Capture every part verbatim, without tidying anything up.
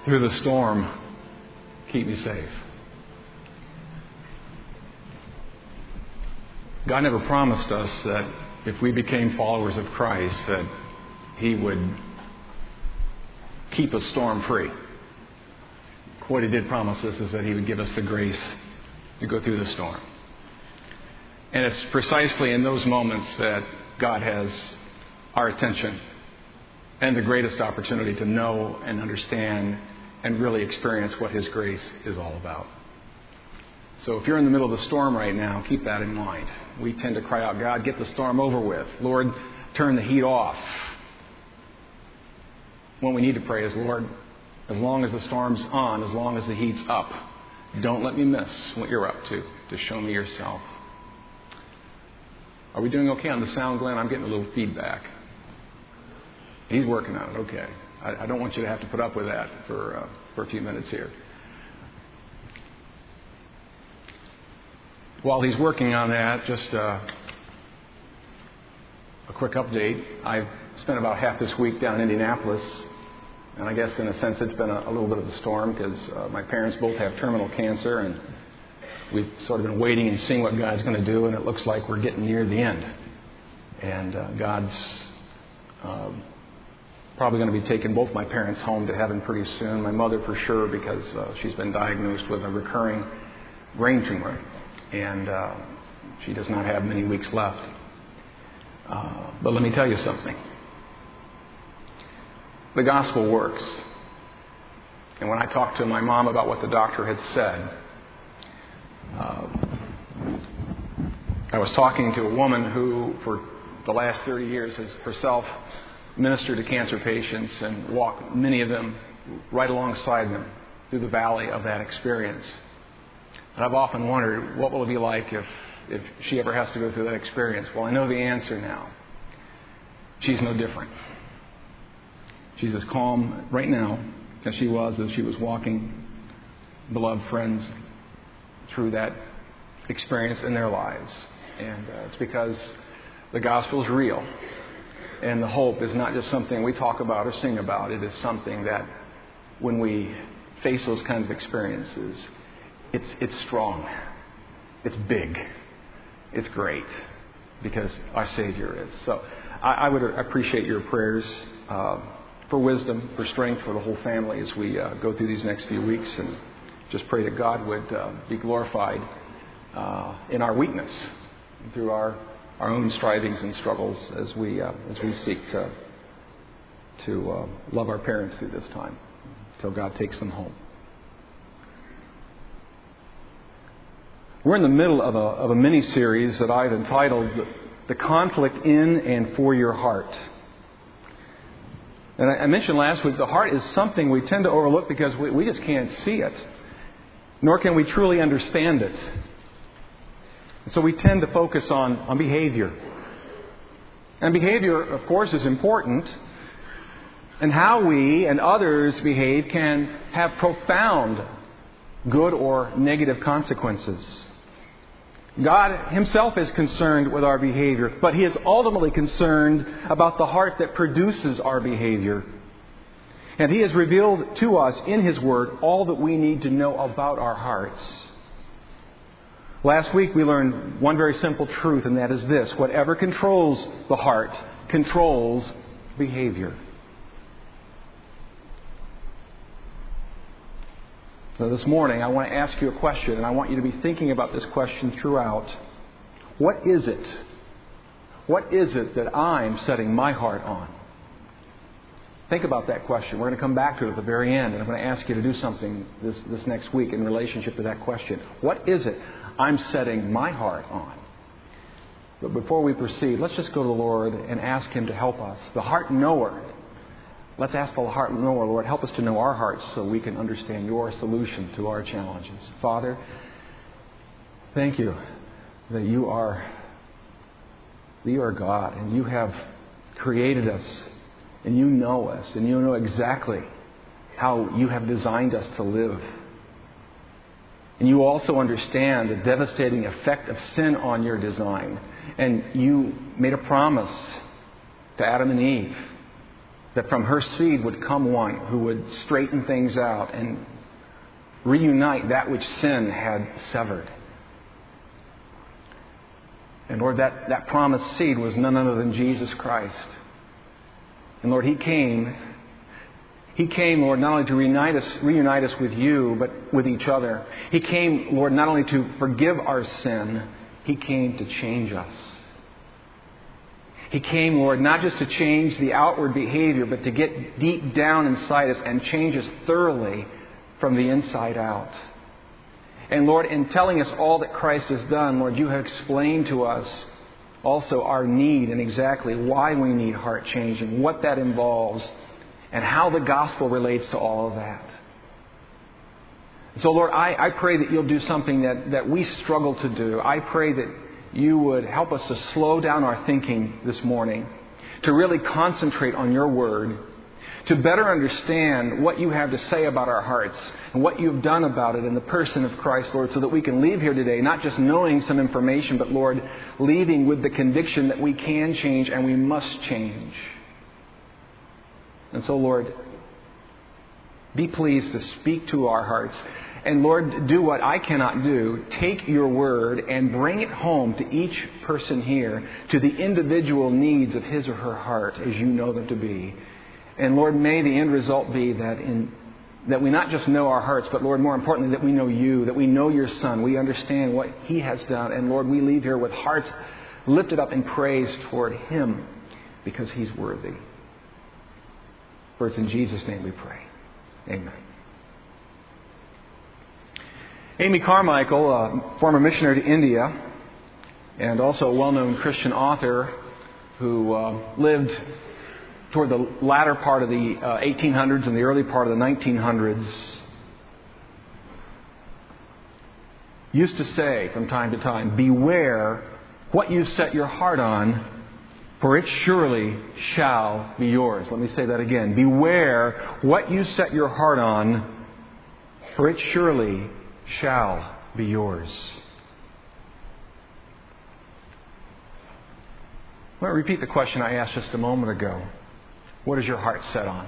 through the storm, keep me safe. God never promised us that if we became followers of Christ, that He would keep us storm-free. What He did promise us is that He would give us the grace to go through the storm. And it's precisely in those moments that God has our attention and the greatest opportunity to know and understand and really experience what His grace is all about. So if you're in the middle of the storm right now, keep that in mind. We tend to cry out, God, get the storm over with. Lord, turn the heat off. What we need to pray is, Lord, as long as the storm's on, as long as the heat's up, don't let me miss what you're up to, to show me yourself. Are we doing okay on the sound, Glenn? I'm getting a little feedback. He's working on it. Okay. I, I don't want you to have to put up with that for uh, for a few minutes here. While he's working on that, just uh, a quick update. I've spent about half this week down in Indianapolis, and I guess in a sense it's been a, a little bit of a storm because uh, my parents both have terminal cancer, and we've sort of been waiting and seeing what God's going to do, and it looks like we're getting near the end. And uh, God's uh, probably going to be taking both my parents home to heaven pretty soon. My mother for sure, because uh, she's been diagnosed with a recurring brain tumor, and uh, she does not have many weeks left. Uh, but let me tell you something. The gospel works. And when I talked to my mom about what the doctor had said, uh, I was talking to a woman who, for the last thirty years, has herself ministered to cancer patients and walked many of them right alongside them through the valley of that experience. And I've often wondered, what will it be like if, if she ever has to go through that experience? Well, I know the answer now. She's no different. She's as calm right now as she was as she was walking beloved friends through that experience in their lives. And uh, it's because the gospel is real. And the hope is not just something we talk about or sing about. It is something that when we face those kinds of experiences, it's it's strong. It's big. It's great. Because our Savior is. So I, I would appreciate your prayers uh, for wisdom, for strength for the whole family as we uh, go through these next few weeks, and just pray that God would uh, be glorified uh, in our weakness, through our, our own strivings and struggles as we uh, as we seek to to uh, love our parents through this time until God takes them home. We're in the middle of a of a mini-series that I've entitled "The Conflict in and for Your Heart." And I mentioned last week, the heart is something we tend to overlook because we, we just can't see it, nor can we truly understand it. And so we tend to focus on, on behavior. And behavior, of course, is important. And how we and others behave can have profound good or negative consequences. God Himself is concerned with our behavior, but He is ultimately concerned about the heart that produces our behavior. And He has revealed to us in His Word all that we need to know about our hearts. Last week we learned one very simple truth, and that is this: whatever controls the heart controls behavior. So this morning I want to ask you a question, and I want you to be thinking about this question throughout. What is it? What is it that I'm setting my heart on? Think about that question. We're going to come back to it at the very end, and I'm going to ask you to do something this, this next week in relationship to that question. What is it I'm setting my heart on? But before we proceed, let's just go to the Lord and ask Him to help us. The heart knower. Let's ask the heart knower, Lord, help us to know our hearts so we can understand Your solution to our challenges. Father, thank You that You are, that You are God, and You have created us, and You know us, and You know exactly how You have designed us to live. And You also understand the devastating effect of sin on Your design. And You made a promise to Adam and Eve that from her seed would come one who would straighten things out and reunite that which sin had severed. And Lord, that, that promised seed was none other than Jesus Christ. And Lord, He came, He came, Lord, not only to reunite us, reunite us with You, but with each other. He came, Lord, not only to forgive our sin, He came to change us. He came, Lord, not just to change the outward behavior, but to get deep down inside us and change us thoroughly from the inside out. And Lord, in telling us all that Christ has done, Lord, You have explained to us also our need and exactly why we need heart change and what that involves and how the gospel relates to all of that. So Lord, I, I pray that You'll do something that, that we struggle to do. I pray that You would help us to slow down our thinking this morning, to really concentrate on Your Word, to better understand what You have to say about our hearts and what You've done about it in the person of Christ, Lord, so that we can leave here today not just knowing some information, but, Lord, leaving with the conviction that we can change and we must change. And so, Lord, be pleased to speak to our hearts. And Lord, do what I cannot do. Take Your Word and bring it home to each person here, to the individual needs of his or her heart as You know them to be. And Lord, may the end result be that in that we not just know our hearts, but Lord, more importantly, that we know You, that we know Your Son. We understand what He has done. And Lord, we leave here with hearts lifted up in praise toward Him because He's worthy. For it's in Jesus' name we pray. Amen. Amy Carmichael, a former missionary to India and also a well-known Christian author who uh, lived toward the latter part of the uh, eighteen hundreds and the early part of the nineteen hundreds, used to say from time to time, beware what you set your heart on, for it surely shall be yours. Let me say that again. Beware what you set your heart on, for it surely shall be yours. Let me repeat the question I asked just a moment ago. What is your heart set on?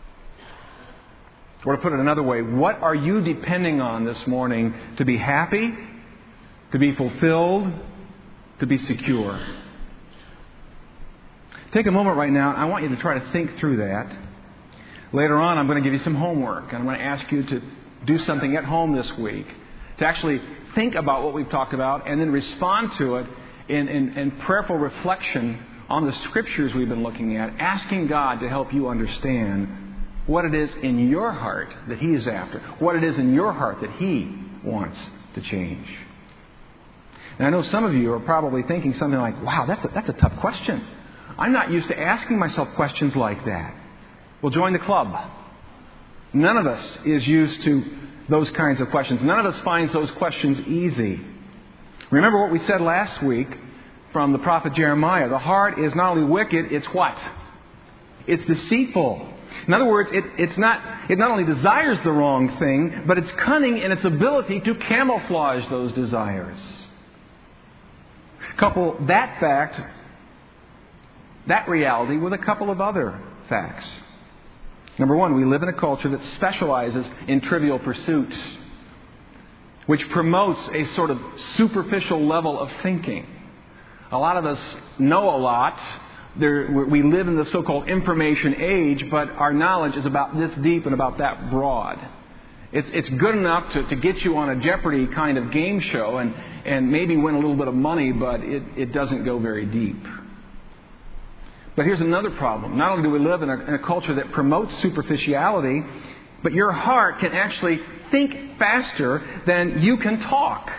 Or to put it another way, what are you depending on this morning to be happy, to be fulfilled, to be secure? Take a moment right now. I want you to try to think through that. Later on, I'm going to give you some homework. And I'm going to ask you to do something at home this week, to actually think about what we've talked about and then respond to it in, in, in prayerful reflection on the Scriptures we've been looking at, asking God to help you understand what it is in your heart that He is after, what it is in your heart that He wants to change. And I know some of you are probably thinking something like, wow, that's a, that's a tough question. I'm not used to asking myself questions like that. Well, join the club. None of us is used to those kinds of questions. None of us finds those questions easy. Remember what we said last week from the prophet Jeremiah. The heart is not only wicked, it's what? It's deceitful. In other words, it, it's not, it not only desires the wrong thing, but it's cunning in its ability to camouflage those desires. Couple that fact, that reality, with a couple of other facts. Number one, we live in a culture that specializes in trivial pursuits, which promotes a sort of superficial level of thinking. A lot of us know a lot. There, we live in the so-called information age, but our knowledge is about this deep and about that broad. It's, it's good enough to, to get you on a Jeopardy kind of game show and, and maybe win a little bit of money, but it, it doesn't go very deep. But here's another problem. Not only do we live in a, in a culture that promotes superficiality, but your heart can actually think faster than you can talk.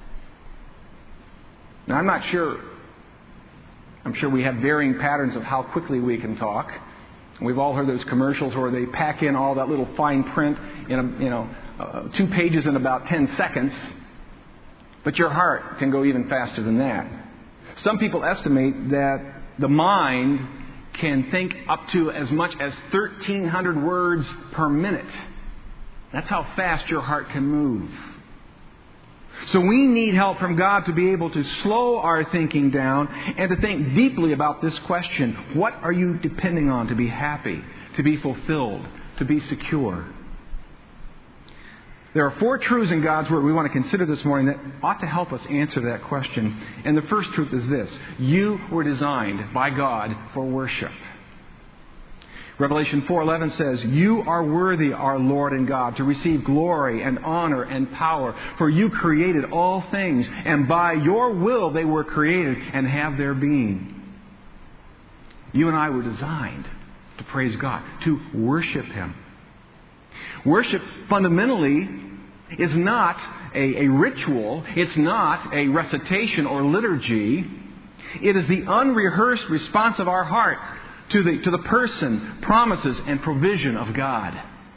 Now, I'm not sure. I'm sure we have varying patterns of how quickly we can talk. We've all heard those commercials where they pack in all that little fine print in a, you know, uh, two pages in about ten seconds. But your heart can go even faster than that. Some people estimate that the mind can think up to as much as thirteen hundred words per minute. That's how fast your heart can move. So we need help from God to be able to slow our thinking down and to think deeply about this question. What are you depending on to be happy, to be fulfilled, to be secure? There are four truths in God's Word we want to consider this morning that ought to help us answer that question. And the first truth is this: you were designed by God for worship. Revelation four eleven says, "You are worthy, our Lord and God, to receive glory and honor and power, for you created all things, and by your will they were created and have their being." You and I were designed to praise God, to worship Him. Worship fundamentally is not a, a ritual. It's not a recitation or liturgy. It is the unrehearsed response of our heart to the, to the person, promises, and provision of God.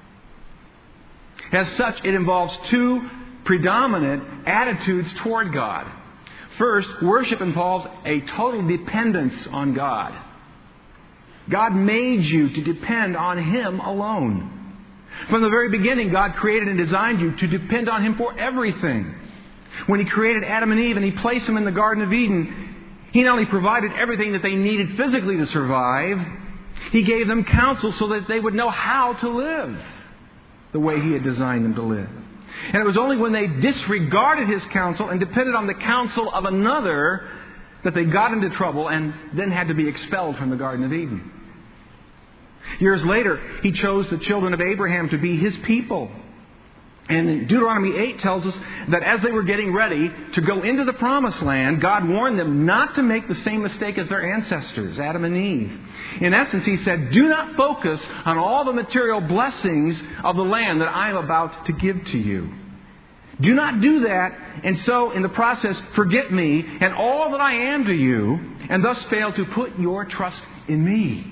As such, it involves two predominant attitudes toward God. First, worship involves a total dependence on God. God made you to depend on Him alone. From the very beginning, God created and designed you to depend on Him for everything. When He created Adam and Eve and He placed them in the Garden of Eden, He not only provided everything that they needed physically to survive, He gave them counsel so that they would know how to live the way He had designed them to live. And it was only when they disregarded His counsel and depended on the counsel of another that they got into trouble and then had to be expelled from the Garden of Eden. Years later, He chose the children of Abraham to be His people. And Deuteronomy eight tells us that as they were getting ready to go into the Promised Land, God warned them not to make the same mistake as their ancestors, Adam and Eve. In essence, He said, do not focus on all the material blessings of the land that I am about to give to you. Do not do that, and so in the process forget me and all that I am to you, and thus fail to put your trust in me.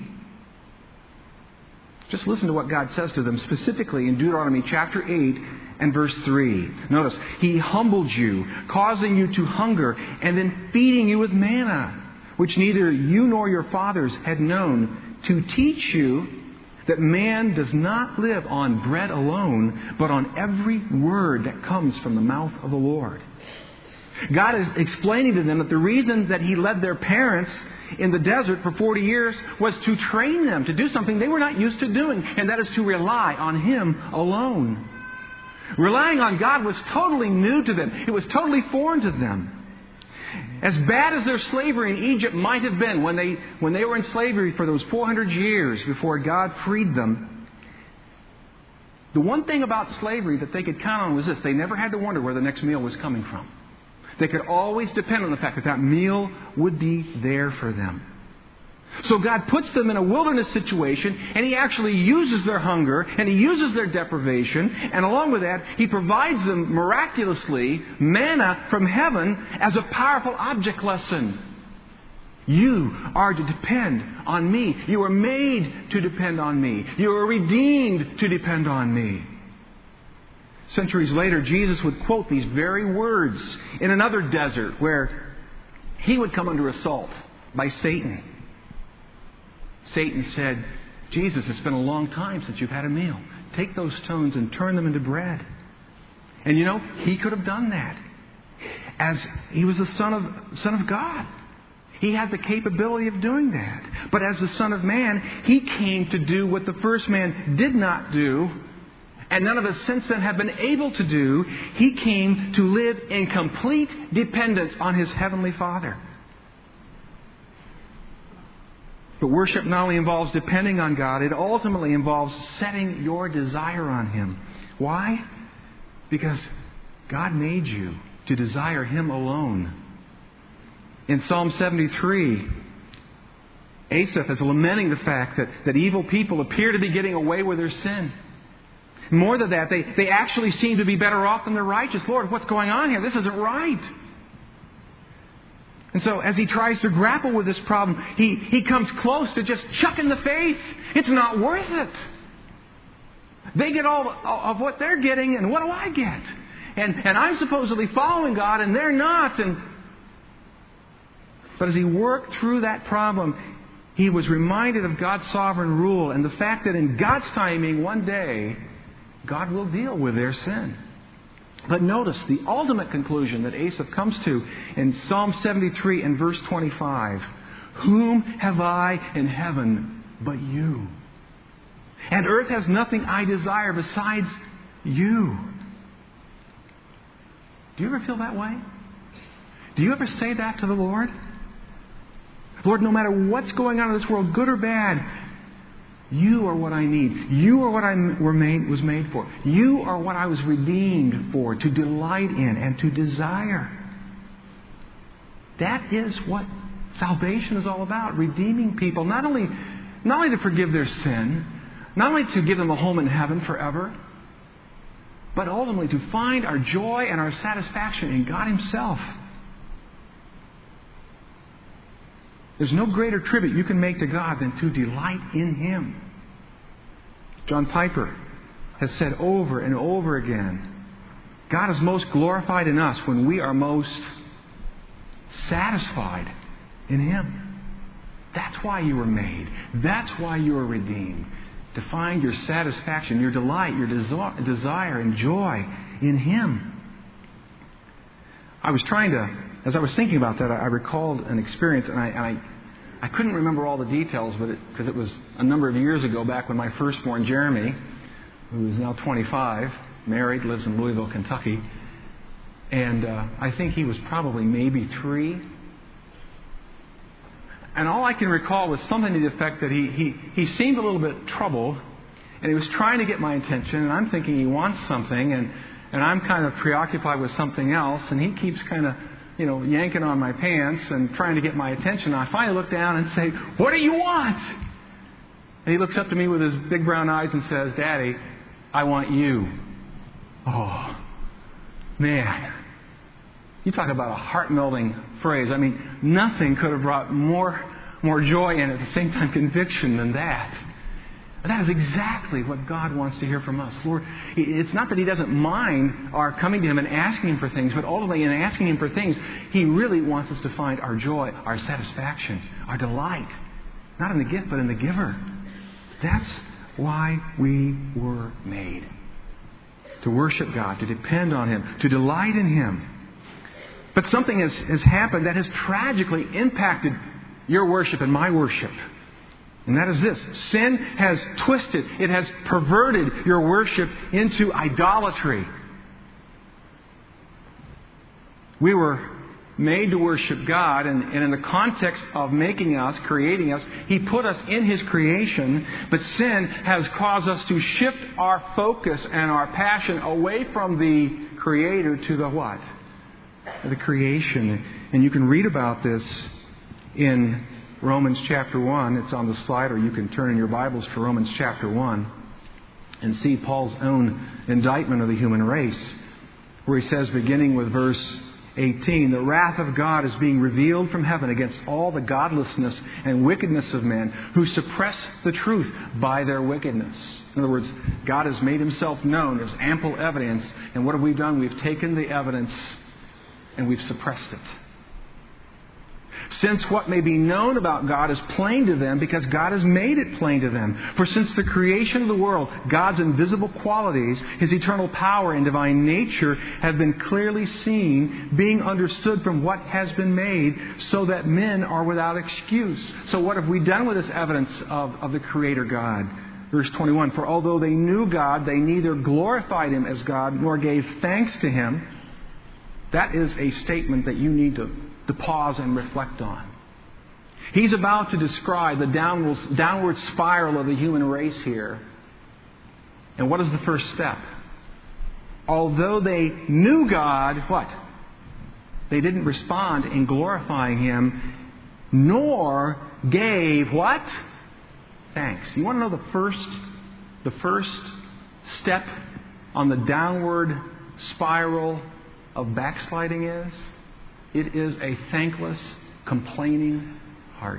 Just listen to what God says to them specifically in Deuteronomy chapter eight and verse three. Notice, He humbled you, causing you to hunger, and then feeding you with manna, which neither you nor your fathers had known, to teach you that man does not live on bread alone, but on every word that comes from the mouth of the Lord. God is explaining to them that the reason that He led their parents in the desert for forty years was to train them to do something they were not used to doing, and that is to rely on Him alone. Relying on God was totally new to them. It was totally foreign to them. As bad as their slavery in Egypt might have been when they, when they were in slavery for those four hundred years before God freed them, the one thing about slavery that they could count on was this: they never had to wonder where the next meal was coming from. They could always depend on the fact that that meal would be there for them. So God puts them in a wilderness situation, and He actually uses their hunger, and He uses their deprivation, and along with that, He provides them miraculously manna from heaven as a powerful object lesson. You are to depend on me. You were made to depend on me. You were redeemed to depend on me. Centuries later, Jesus would quote these very words in another desert where He would come under assault by Satan. Satan said, Jesus, it's been a long time since you've had a meal. Take those stones and turn them into bread. And you know, He could have done that. As He was the Son of, Son of God. He had the capability of doing that. But as the Son of Man, He came to do what the first man did not do, and none of us since then have been able to do. He came to live in complete dependence on His Heavenly Father. But worship not only involves depending on God, it ultimately involves setting your desire on Him. Why? Because God made you to desire Him alone. In Psalm seventy-three, Asaph is lamenting the fact that, that evil people appear to be getting away with their sin. More than that, they, they actually seem to be better off than the righteous. Lord, what's going on here? This isn't right. And so as he tries to grapple with this problem, he, he comes close to just chucking the faith. It's not worth it. They get all of what they're getting, and what do I get? And, and I'm supposedly following God, and they're not. And But as he worked through that problem, he was reminded of God's sovereign rule and the fact that in God's timing, one day, God will deal with their sin. But notice the ultimate conclusion that Asaph comes to in Psalm seventy-three and verse twenty-five. Whom have I in heaven but you? And earth has nothing I desire besides you. Do you ever feel that way? Do you ever say that to the Lord? Lord, no matter what's going on in this world, good or bad, you are what I need. You are what I were made, was made for. You are what I was redeemed for, to delight in and to desire. That is what salvation is all about. Redeeming people, not only, not only to forgive their sin, not only to give them a home in heaven forever, but ultimately to find our joy and our satisfaction in God Himself. There's no greater tribute you can make to God than to delight in Him. John Piper has said over and over again, God is most glorified in us when we are most satisfied in Him. That's why you were made. That's why you were redeemed. To find your satisfaction, your delight, your desi- desire and joy in Him. I was trying to, as I was thinking about that, I, I recalled an experience, and I, and I, I couldn't remember all the details, but because it, it was a number of years ago, back when my firstborn Jeremy, who is now twenty-five, married, lives in Louisville, Kentucky, and uh, I think he was probably maybe three. And all I can recall was something to the effect that he, he, he seemed a little bit troubled, and he was trying to get my attention, and I'm thinking he wants something, and, and I'm kind of preoccupied with something else, and he keeps kind of, you know, yanking on my pants and trying to get my attention. I finally look down and say, "What do you want?" And he looks up to me with his big brown eyes and says, "Daddy, I want you." Oh, man. You talk about a heart-melting phrase. I mean, nothing could have brought more, more joy and at the same time conviction than that. And that is exactly what God wants to hear from us. Lord, it's not that He doesn't mind our coming to Him and asking Him for things, but ultimately in asking Him for things, He really wants us to find our joy, our satisfaction, our delight. Not in the gift, but in the giver. That's why we were made. To worship God, to depend on Him, to delight in Him. But something has, has happened that has tragically impacted your worship and my worship. And that is this. Sin has twisted, it has perverted your worship into idolatry. We were made to worship God, and, and in the context of making us, creating us, He put us in His creation, but sin has caused us to shift our focus and our passion away from the Creator to the what? The creation. And you can read about this in Romans chapter one. It's on the slide, or you can turn in your Bibles to Romans chapter one and see Paul's own indictment of the human race, where he says, beginning with verse eighteen, "The wrath of God is being revealed from heaven against all the godlessness and wickedness of men who suppress the truth by their wickedness." In other words, God has made Himself known. There's ample evidence. And what have we done? We've taken the evidence and we've suppressed it. Since what may be known about God is plain to them because God has made it plain to them. For since the creation of the world, God's invisible qualities, His eternal power and divine nature have been clearly seen, being understood from what has been made, so that men are without excuse. So what have we done with this evidence of, of the Creator God? Verse twenty-one, "For although they knew God, they neither glorified Him as God nor gave thanks to Him." That is a statement that you need to, to pause and reflect on. He's about to describe the downward, downward spiral of the human race here. And what is the first step? Although they knew God, what? They didn't respond in glorifying Him, nor gave what? Thanks. You want to know the first, the first step on the downward spiral of backsliding is? It is a thankless, complaining heart.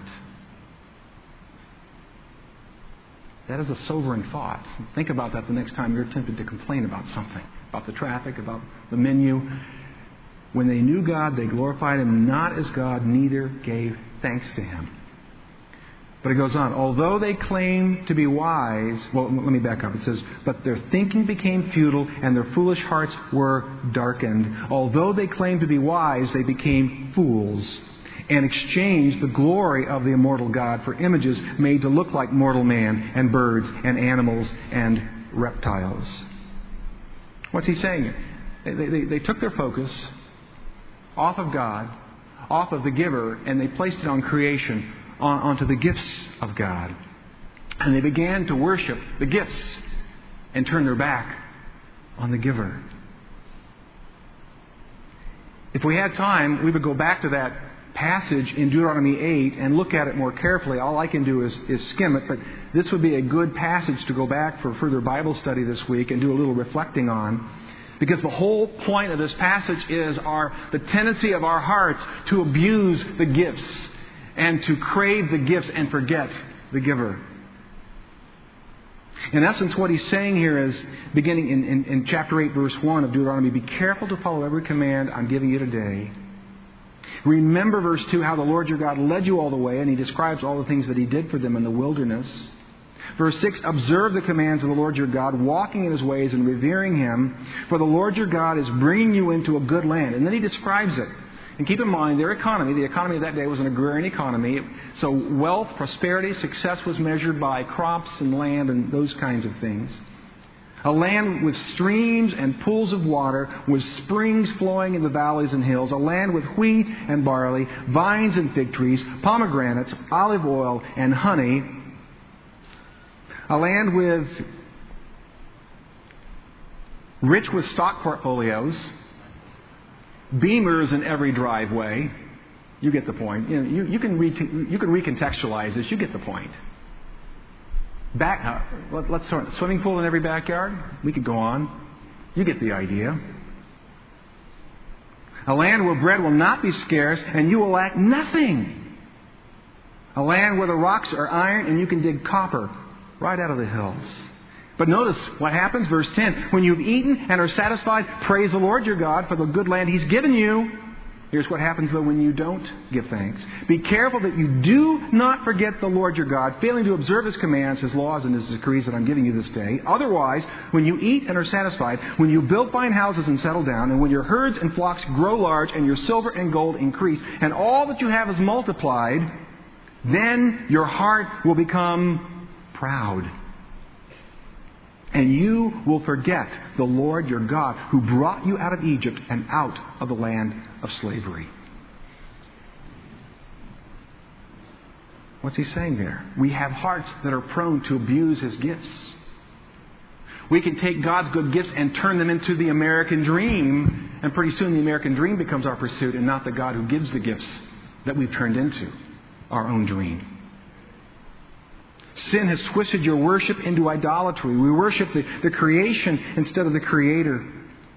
That is a sobering thought. Think about that the next time you're tempted to complain about something, about the traffic, about the menu. When they knew God, they glorified Him not as God, neither gave thanks to Him. But it goes on. Although they claim to be wise, well, let me back up. It says, but their thinking became futile and their foolish hearts were darkened. Although they claimed to be wise, they became fools and exchanged the glory of the immortal God for images made to look like mortal man and birds and animals and reptiles. What's he saying? They, they, they took their focus off of God, off of the giver, and they placed it on creation, on, onto the gifts of God. And they began to worship the gifts and turn their back on the giver. If we had time, we would go back to that passage in Deuteronomy eight and look at it more carefully. All I can do is, is skim it, but this would be a good passage to go back for further Bible study this week and do a little reflecting on. Because the whole point of this passage is our the tendency of our hearts to abuse the gifts and to crave the gifts and forget the giver. In essence, what he's saying here is, beginning in, in, in chapter eight, verse one of Deuteronomy, be careful to follow every command I'm giving you today. Remember, verse two, how the Lord your God led you all the way, and he describes all the things that he did for them in the wilderness. Verse six, observe the commands of the Lord your God, walking in his ways and revering him, for the Lord your God is bringing you into a good land. And then he describes it. And keep in mind, their economy, the economy of that day was an agrarian economy. So wealth, prosperity, success was measured by crops and land and those kinds of things. A land with streams and pools of water, with springs flowing in the valleys and hills. A land with wheat and barley, vines and fig trees, pomegranates, olive oil and honey. A land with rich with stock portfolios, beamers in every driveway. You get the point. You know, you, you can re- you can recontextualize this. You get the point. Back, uh, let, let's start. Swimming pool in every backyard. We could go on. You get the idea. A land where bread will not be scarce and you will lack nothing. A land where the rocks are iron and you can dig copper right out of the hills. But notice what happens, verse ten. When you've eaten and are satisfied, praise the Lord your God for the good land He's given you. Here's what happens, though, when you don't give thanks. Be careful that you do not forget the Lord your God, failing to observe His commands, His laws, and His decrees that I'm giving you this day. Otherwise, when you eat and are satisfied, when you build fine houses and settle down, and when your herds and flocks grow large, and your silver and gold increase, and all that you have is multiplied, then your heart will become proud. And you will forget the Lord your God who brought you out of Egypt and out of the land of slavery. What's he saying there? We have hearts that are prone to abuse His gifts. We can take God's good gifts and turn them into the American dream, and pretty soon the American dream becomes our pursuit and not the God who gives the gifts that we've turned into our own dream. Sin has twisted your worship into idolatry. We worship the, the creation instead of the Creator.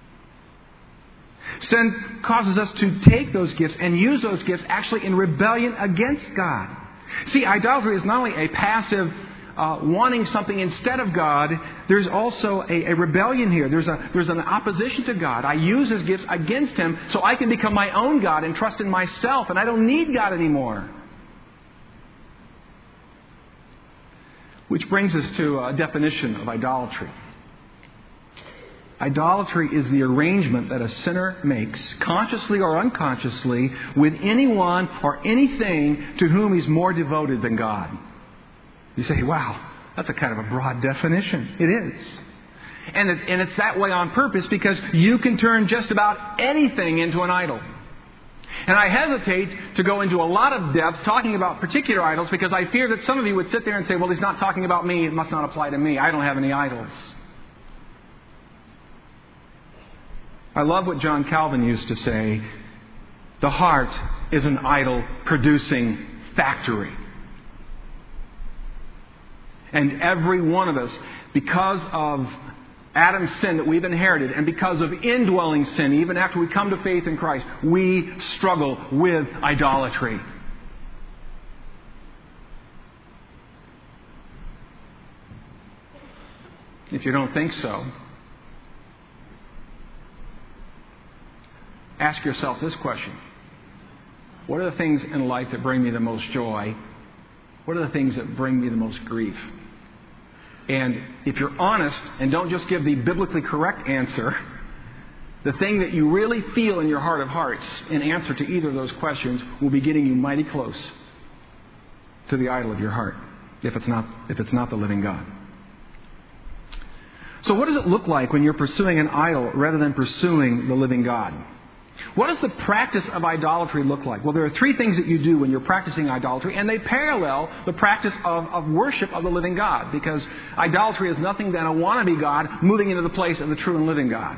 Sin causes us to take those gifts and use those gifts actually in rebellion against God. See, idolatry is not only a passive uh, wanting something instead of God, there's also a, a rebellion here. There's, a, there's an opposition to God. I use His gifts against Him so I can become my own God and trust in myself, and I don't need God anymore. Which brings us to a definition of idolatry. Idolatry is the arrangement that a sinner makes, consciously or unconsciously, with anyone or anything to whom he's more devoted than God. You say, wow, that's a kind of a broad definition. It is. And, it, and it's that way on purpose because you can turn just about anything into an idol. And I hesitate to go into a lot of depth talking about particular idols because I fear that some of you would sit there and say, well, he's not talking about me. It must not apply to me. I don't have any idols. I love what John Calvin used to say. The heart is an idol-producing factory. And every one of us, because of Adam's sin that we've inherited, and because of indwelling sin, even after we come to faith in Christ, we struggle with idolatry. If you don't think so, ask yourself this question. What are the things in life that bring me the most joy? what are the things that bring me the most grief? And if you're honest and don't just give the biblically correct answer, the thing that you really feel in your heart of hearts in answer to either of those questions will be getting you mighty close to the idol of your heart, if it's not, if it's not the living God. So what does it look like when you're pursuing an idol rather than pursuing the living God? What does the practice of idolatry look like? Well, there are three things that you do when you're practicing idolatry, and they parallel the practice of, of worship of the living God, because idolatry is nothing than a wannabe God moving into the place of the true and living God.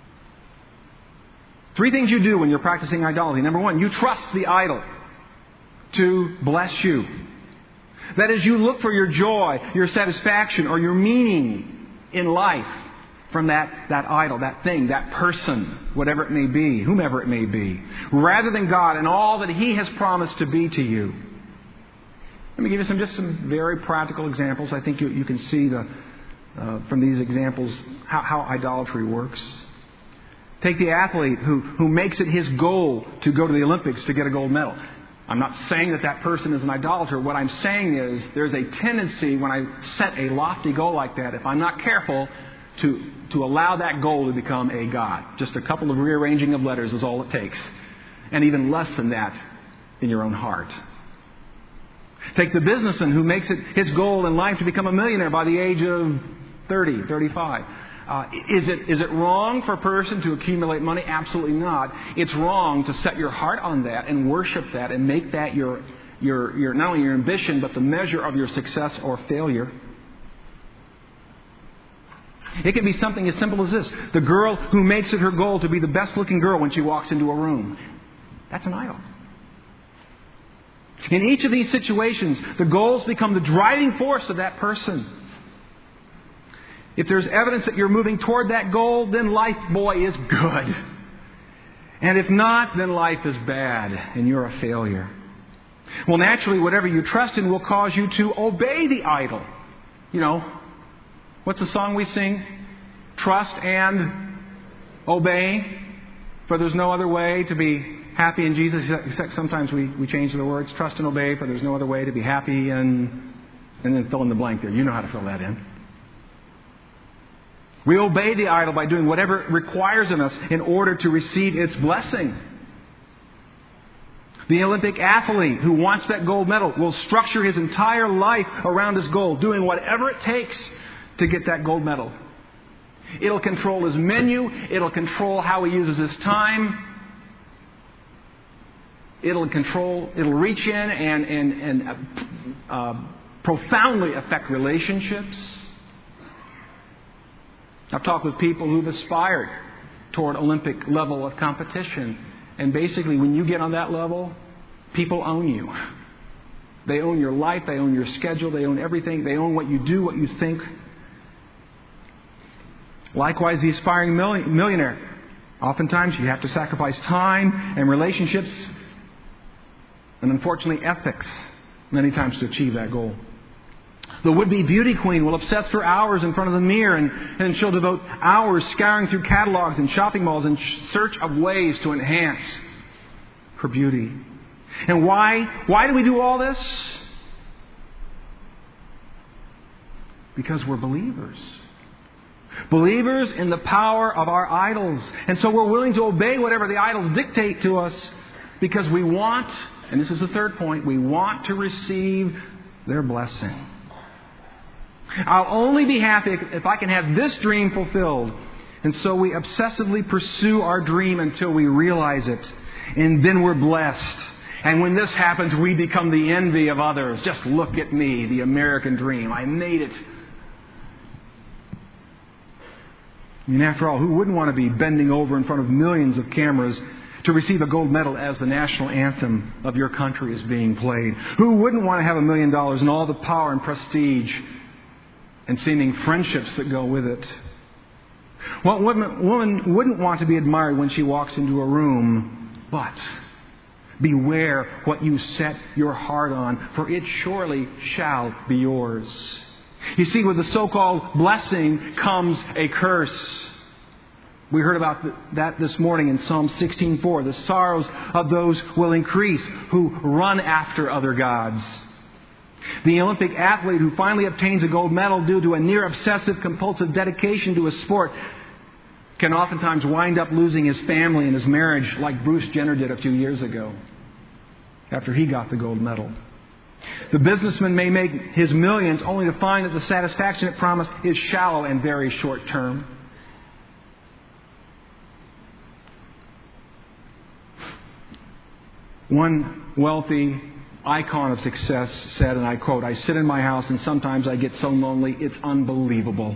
Three things you do when you're practicing idolatry. Number one, you trust the idol to bless you. That is, you look for your joy, your satisfaction, or your meaning in life from that, that idol, that thing, that person, whatever it may be, whomever it may be, rather than God and all that He has promised to be to you. Let me give you some just some very practical examples. I think you, you can see the, uh, from these examples how, how idolatry works. Take the athlete who, who makes it his goal to go to the Olympics to get a gold medal. I'm not saying that that person is an idolater. What I'm saying is there's a tendency when I set a lofty goal like that, if I'm not careful, to, to allow that goal to become a god. Just a couple of rearranging of letters is all it takes. And even less than that in your own heart. Take the businessman who makes it his goal in life to become a millionaire by the age of thirty, thirty-five. Uh, is it is it wrong for a person to accumulate money? Absolutely not. It's wrong to set your heart on that and worship that and make that your your your not only your ambition but the measure of your success or failure. It can be something as simple as this: the girl who makes it her goal to be the best looking girl when she walks into a room. That's an idol. In each of these situations, the goals become the driving force of that person. If there's evidence that you're moving toward that goal, then life, boy, is good. And if not, then life is bad and you're a failure. Well, naturally, whatever you trust in will cause you to obey the idol. You know, what's the song we sing? Trust and obey, for there's no other way to be happy in Jesus. Except sometimes we, we change the words. Trust and obey, for there's no other way to be happy, and, and then fill in the blank there. You know how to fill that in. We obey the idol by doing whatever it requires of us in order to receive its blessing. The Olympic athlete who wants that gold medal will structure his entire life around his goal, doing whatever it takes to get that gold medal. It'll control his menu. It'll control how he uses his time. It'll control, it'll reach in and, and, and uh, profoundly affect relationships. I've talked with people who've aspired toward Olympic level of competition. And basically, when you get on that level, people own you. They own your life. They own your schedule. They own everything. They own what you do, what you think. Likewise, the aspiring millionaire. Oftentimes, you have to sacrifice time and relationships and, unfortunately, ethics many times to achieve that goal. The would-be beauty queen will obsess for hours in front of the mirror, and, and she'll devote hours scouring through catalogs and shopping malls in search of ways to enhance her beauty. And why? Why do we do all this? Because we're believers. Believers in the power of our idols. And so we're willing to obey whatever the idols dictate to us because we want, and this is the third point, we want to receive their blessing. I'll only be happy if I can have this dream fulfilled. And so we obsessively pursue our dream until we realize it. And then we're blessed. And when this happens, we become the envy of others. Just look at me, the American dream. I made it. I mean, after all, who wouldn't want to be bending over in front of millions of cameras to receive a gold medal as the national anthem of your country is being played? Who wouldn't want to have a million dollars and all the power and prestige and seeming friendships that go with it? What woman, woman wouldn't want to be admired when she walks into a room? But beware what you set your heart on, for it surely shall be yours. You see, with the so-called blessing comes a curse. We heard about that this morning in Psalm sixteen four. The sorrows of those will increase who run after other gods. The Olympic athlete who finally obtains a gold medal due to a near obsessive compulsive dedication to a sport can oftentimes wind up losing his family and his marriage like Bruce Jenner did a few years ago after he got the gold medal. The businessman may make his millions only to find that the satisfaction it promised is shallow and very short term. One wealthy icon of success said, and I quote, "I sit in my house and sometimes I get so lonely, it's unbelievable.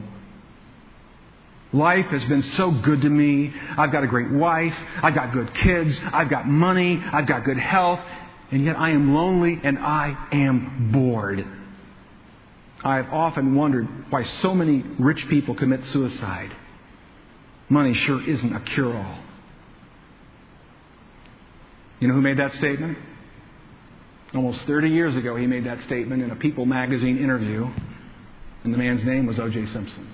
Life has been so good to me. I've got a great wife. I've got good kids. I've got money. I've got good health. And yet I am lonely and I am bored. I've often wondered why so many rich people commit suicide. Money sure isn't a cure-all." You know who made that statement? Almost thirty years ago, he made that statement in a People magazine interview, and the man's name was O J Simpson.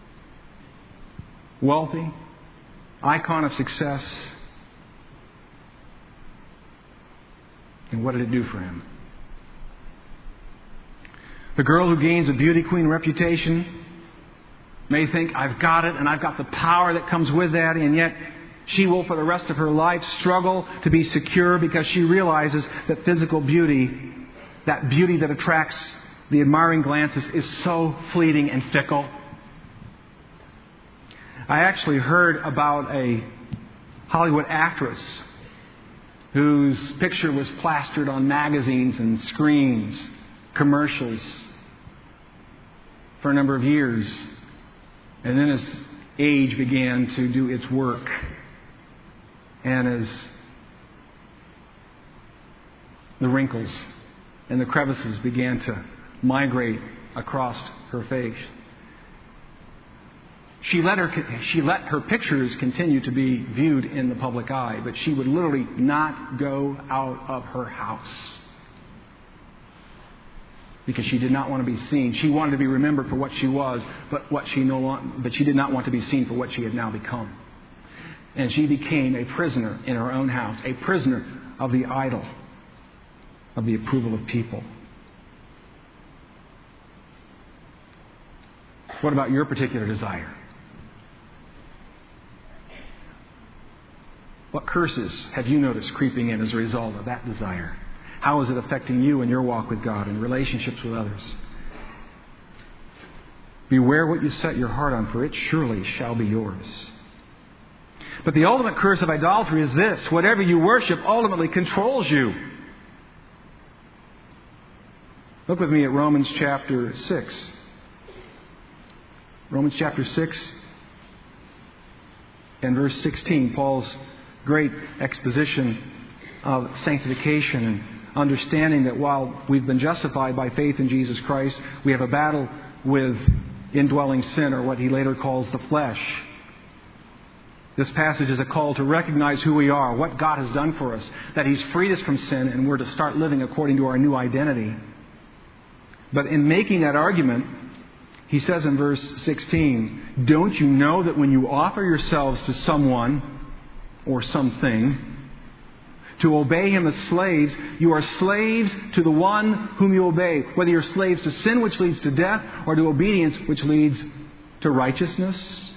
Wealthy, icon of success. And what did it do for him? The girl who gains a beauty queen reputation may think, "I've got it, and I've got the power that comes with that," and yet she will, for the rest of her life, struggle to be secure because she realizes that physical beauty, that beauty that attracts the admiring glances, is so fleeting and fickle. I actually heard about a Hollywood actress whose picture was plastered on magazines and screens, commercials, for a number of years. And then as age began to do its work, and as the wrinkles and the crevices began to migrate across her face, She let her she let her pictures continue to be viewed in the public eye, but she would literally not go out of her house because she did not want to be seen. She wanted to be remembered for what she was, but what she no longer, but she did not want to be seen for what she had now become. And she became a prisoner in her own house, a prisoner of the idol of the approval of people. What about your particular desire? What curses have you noticed creeping in as a result of that desire? How is it affecting you in your walk with God and relationships with others? Beware what you set your heart on, for it surely shall be yours. But the ultimate curse of idolatry is this: whatever you worship ultimately controls you. Look with me at Romans chapter six. Romans chapter six and verse sixteen, Paul's great exposition of sanctification and understanding that while we've been justified by faith in Jesus Christ, we have a battle with indwelling sin, or what he later calls the flesh. This passage is a call to recognize who we are, what God has done for us, that He's freed us from sin, and we're to start living according to our new identity. But in making that argument, he says in verse sixteen, "Don't you know that when you offer yourselves to someone or something to obey him as slaves, you are slaves to the one whom you obey, whether you're slaves to sin, which leads to death, or to obedience, which leads to righteousness?"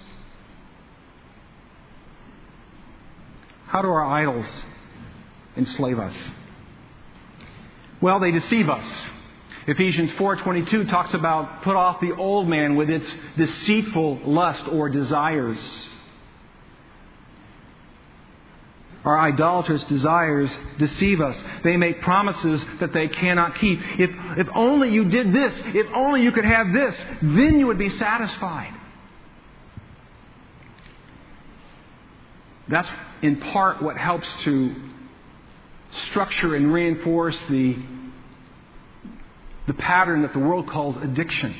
How do our idols enslave us? Well, they deceive us. Ephesians four twenty-two talks about put off the old man with its deceitful lust or desires. Our idolatrous desires deceive us. They make promises that they cannot keep. If, if only you did this, if only you could have this, then you would be satisfied. That's in part what helps to structure and reinforce the, the pattern that the world calls addiction.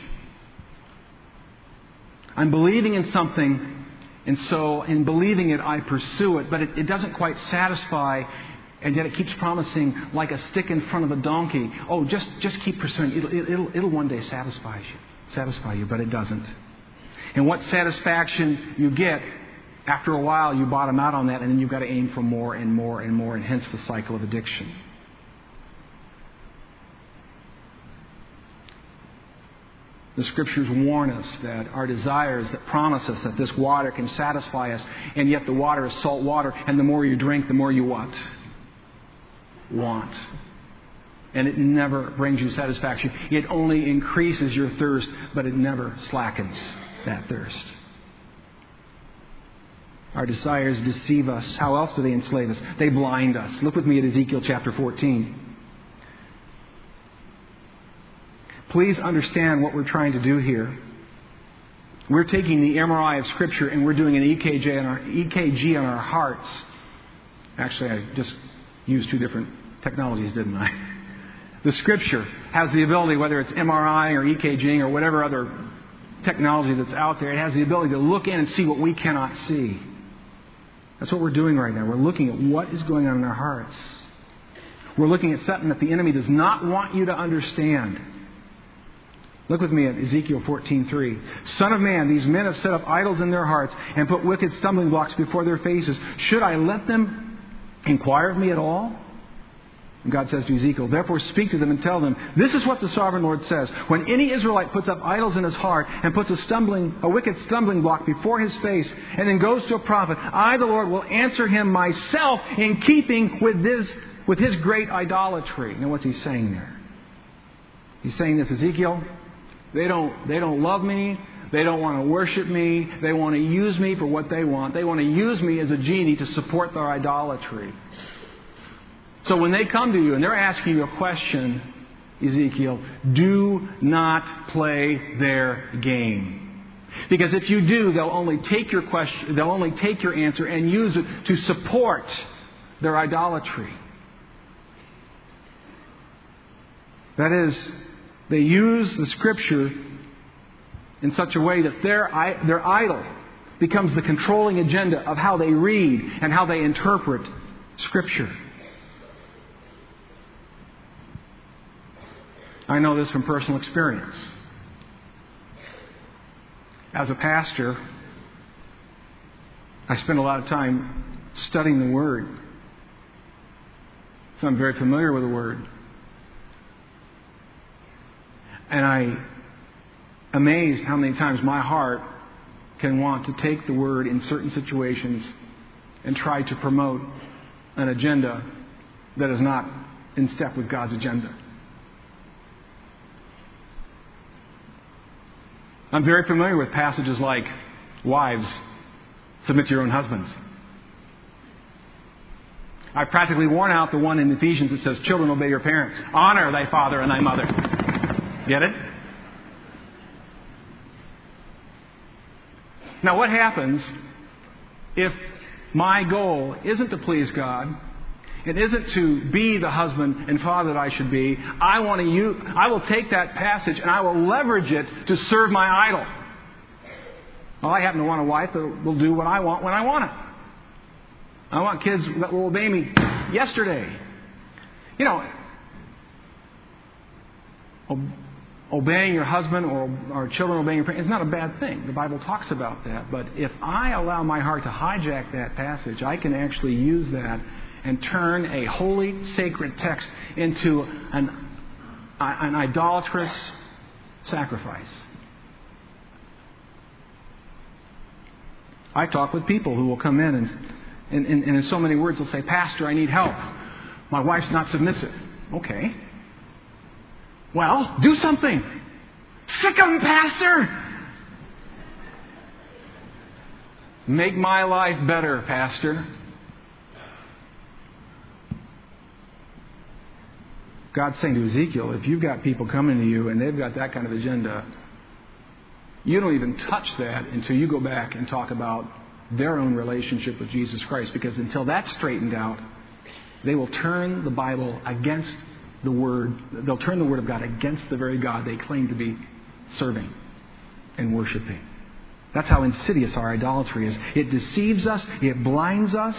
I'm believing in something, and so in believing it, I pursue it, but it, it doesn't quite satisfy, and yet it keeps promising like a stick in front of a donkey. Oh, just, just keep pursuing. It'll, it'll, it'll one day satisfy you, satisfy you, but it doesn't. And what satisfaction you get, after a while you bottom out on that, and then you've got to aim for more and more and more, and hence the cycle of addiction. The Scriptures warn us that our desires that promise us that this water can satisfy us, and yet the water is salt water, and the more you drink, the more you what? Want. And it never brings you satisfaction. It only increases your thirst, but it never slackens that thirst. Our desires deceive us. How else do they enslave us? They blind us. Look with me at Ezekiel chapter fourteen. Please understand what we're trying to do here. We're taking the M R I of Scripture and we're doing an E K G on our, E K G on our hearts. Actually, I just used two different technologies, didn't I? The Scripture has the ability, whether it's M R I or EKGing or whatever other technology that's out there, it has the ability to look in and see what we cannot see. That's what we're doing right now. We're looking at what is going on in our hearts. We're looking at something that the enemy does not want you to understand. Look with me at Ezekiel fourteen three. Son of man, these men have set up idols in their hearts and put wicked stumbling blocks before their faces. Should I let them inquire of me at all? And God says to Ezekiel, therefore speak to them and tell them, this is what the sovereign Lord says. When any Israelite puts up idols in his heart and puts a stumbling, a wicked stumbling block before his face and then goes to a prophet, I, the Lord, will answer him myself in keeping with this, with his great idolatry. Now what's he saying there? He's saying this, Ezekiel, they don't, they don't love me. They don't want to worship me. They want to use me for what they want. They want to use me as a genie to support their idolatry. So when they come to you and they're asking you a question, Ezekiel, do not play their game. Because if you do, they'll only take your question, they'll only take your answer and use it to support their idolatry. That is, they use the Scripture in such a way that their, their idol becomes the controlling agenda of how they read and how they interpret Scripture. I know this from personal experience. As a pastor, I spend a lot of time studying the Word. So I'm very familiar with the Word. And I'm amazed how many times my heart can want to take the Word in certain situations and try to promote an agenda that is not in step with God's agenda. I'm very familiar with passages like, wives, submit to your own husbands. I've practically worn out the one in Ephesians that says, children, obey your parents. Honor thy father and thy mother. Get it? Now what happens if my goal isn't to please God? It isn't to be the husband and father that I should be. I want to use, I will take that passage and I will leverage it to serve my idol. Well, I happen to want a wife that will do what I want when I want it. I want kids that will obey me yesterday. You know, obeying your husband or, or children obeying your parents is not a bad thing. The Bible talks about that. But if I allow my heart to hijack that passage, I can actually use that and turn a holy, sacred text into an, an idolatrous sacrifice. I talk with people who will come in and, and, and, and in so many words they'll say, Pastor, I need help. My wife's not submissive. Okay. Well, do something. Sick of him, Pastor. Make my life better, Pastor. God's saying to Ezekiel, if you've got people coming to you and they've got that kind of agenda, you don't even touch that until you go back and talk about their own relationship with Jesus Christ. Because until that's straightened out, they will turn the Bible against the Word. They'll turn the Word of God against the very God they claim to be serving and worshiping. That's how insidious our idolatry is. It deceives us. It blinds us.